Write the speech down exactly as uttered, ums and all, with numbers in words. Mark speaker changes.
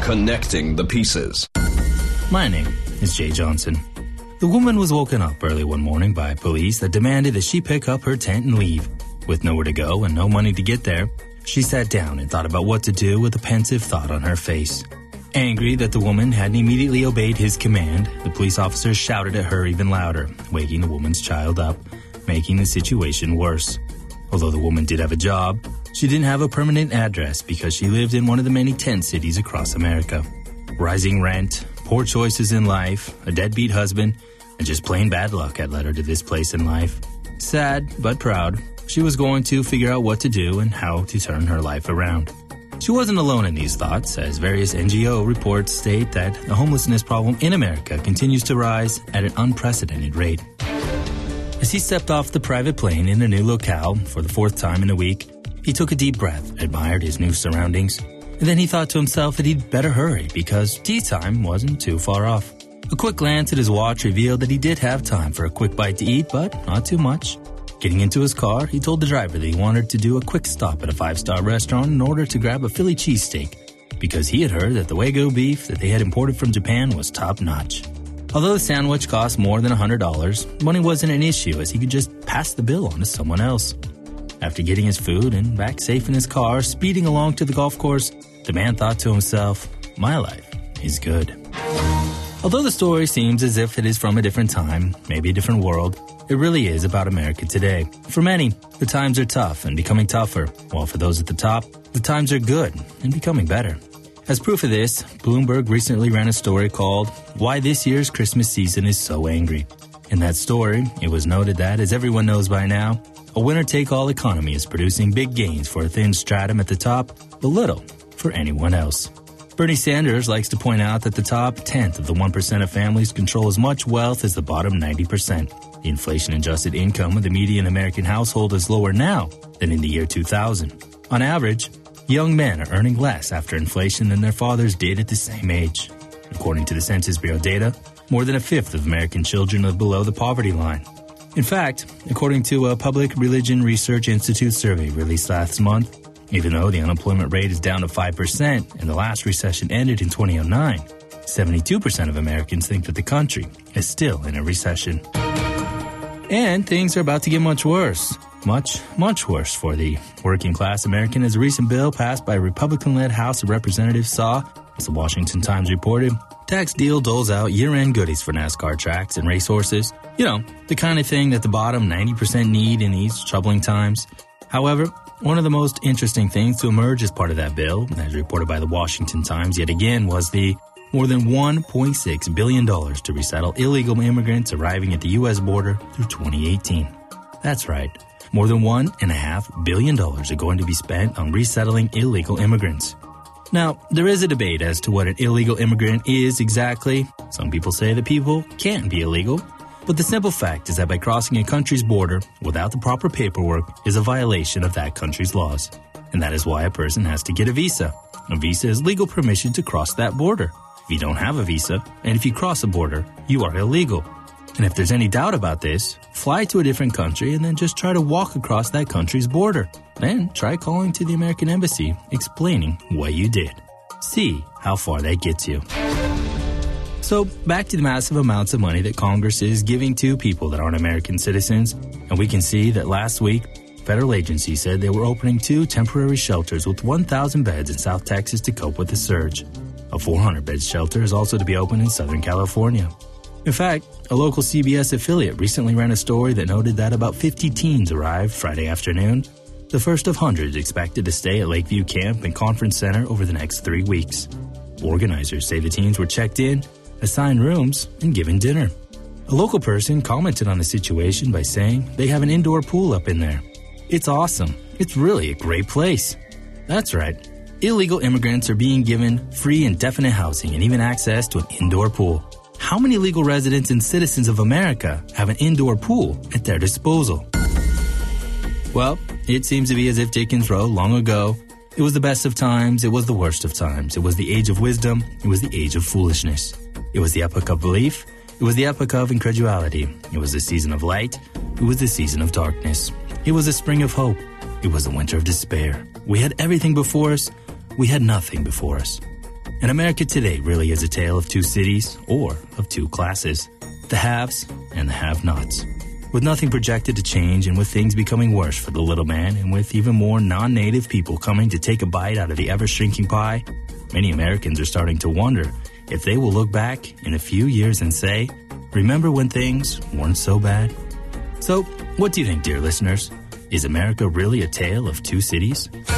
Speaker 1: Connecting the pieces.
Speaker 2: My name is Jay Johnson. The woman was woken up early one morning by police that demanded that she pick up her tent and leave. With nowhere to go and no money to get there, she sat down and thought about what to do with a pensive thought on her face. Angry that the woman hadn't immediately obeyed his command, the police officers shouted at her even louder, waking the woman's child up, making the situation worse. Although the woman did have a job, she didn't have a permanent address because she lived in one of the many tent cities across America. Rising rent, poor choices in life, a deadbeat husband, and just plain bad luck had led her to this place in life. Sad, but proud, she was going to figure out what to do and how to turn her life around. She wasn't alone in these thoughts, as various N G O reports state that the homelessness problem in America continues to rise at an unprecedented rate. As he stepped off the private plane in a new locale for the fourth time in a week, he took a deep breath, admired his new surroundings, and then he thought to himself that he'd better hurry because tea time wasn't too far off. A quick glance at his watch revealed that he did have time for a quick bite to eat, but not too much. Getting into his car, he told the driver that he wanted to do a quick stop at a five-star restaurant in order to grab a Philly cheesesteak, because he had heard that the Wagyu beef that they had imported from Japan was top-notch. Although the sandwich cost more than one hundred dollars, money wasn't an issue as he could just pass the bill on to someone else. After getting his food and back safe in his car, speeding along to the golf course, the man thought to himself, "My life is good." Although the story seems as if it is from a different time, maybe a different world, it really is about America today. For many, the times are tough and becoming tougher, while for those at the top, the times are good and becoming better. As proof of this, Bloomberg recently ran a story called "Why This Year's Christmas Season is So Angry." In that story, it was noted that, as everyone knows by now, a winner-take-all economy is producing big gains for a thin stratum at the top, but little for anyone else. Bernie Sanders likes to point out that the top tenth of the one percent of families control as much wealth as the bottom ninety percent. The inflation-adjusted income of the median American household is lower now than in the year two thousand. On average, young men are earning less after inflation than their fathers did at the same age. According to the Census Bureau data, more than a fifth of American children live below the poverty line. In fact, according to a Public Religion Research Institute survey released last month, even though the unemployment rate is down to five percent and the last recession ended in two thousand nine, seventy-two percent of Americans think that the country is still in a recession. And things are about to get much worse. Much, much worse for the working-class American, as a recent bill passed by a Republican-led House of Representatives saw, as the Washington Times reported, tax deal doles out year-end goodies for NASCAR tracks and racehorses. You know, the kind of thing that the bottom ninety percent need in these troubling times. However, one of the most interesting things to emerge as part of that bill, as reported by the Washington Times yet again, was the more than one point six billion dollars to resettle illegal immigrants arriving at the U S border through twenty eighteen. That's right. More than one point five billion dollars are going to be spent on resettling illegal immigrants. Now, there is a debate as to what an illegal immigrant is exactly. Some people say that people can't be illegal. But the simple fact is that by crossing a country's border without the proper paperwork is a violation of that country's laws. And that is why a person has to get a visa. A visa is legal permission to cross that border. If you don't have a visa, and if you cross a border, you are illegal. And if there's any doubt about this, fly to a different country and then just try to walk across that country's border. Then try calling to the American Embassy, explaining what you did. See how far that gets you. So, back to the massive amounts of money that Congress is giving to people that aren't American citizens, and we can see that last week, federal agencies said they were opening two temporary shelters with one thousand beds in South Texas to cope with the surge. A four hundred bed shelter is also to be opened in Southern California. In fact, a local C B S affiliate recently ran a story that noted that about fifty teens arrived Friday afternoon, the first of hundreds expected to stay at Lakeview Camp and Conference Center over the next three weeks. Organizers say the teens were checked in, assigned rooms, and given dinner. A local person commented on the situation by saying they have an indoor pool up in there. It's awesome. It's really a great place. That's right. Illegal immigrants are being given free and definite housing and even access to an indoor pool. How many legal residents and citizens of America have an indoor pool at their disposal? Well, it seems to be as if Dickens wrote long ago, it was the best of times, it was the worst of times, it was the age of wisdom, it was the age of foolishness. It was the epoch of belief, it was the epoch of incredulity, it was the season of light, it was the season of darkness. It was the spring of hope, it was the winter of despair. We had everything before us, we had nothing before us. And America today really is a tale of two cities, or of two classes, the haves and the have-nots. With nothing projected to change and with things becoming worse for the little man and with even more non-native people coming to take a bite out of the ever-shrinking pie, many Americans are starting to wonder if they will look back in a few years and say, remember when things weren't so bad? So, what do you think, dear listeners? Is America really a tale of two cities?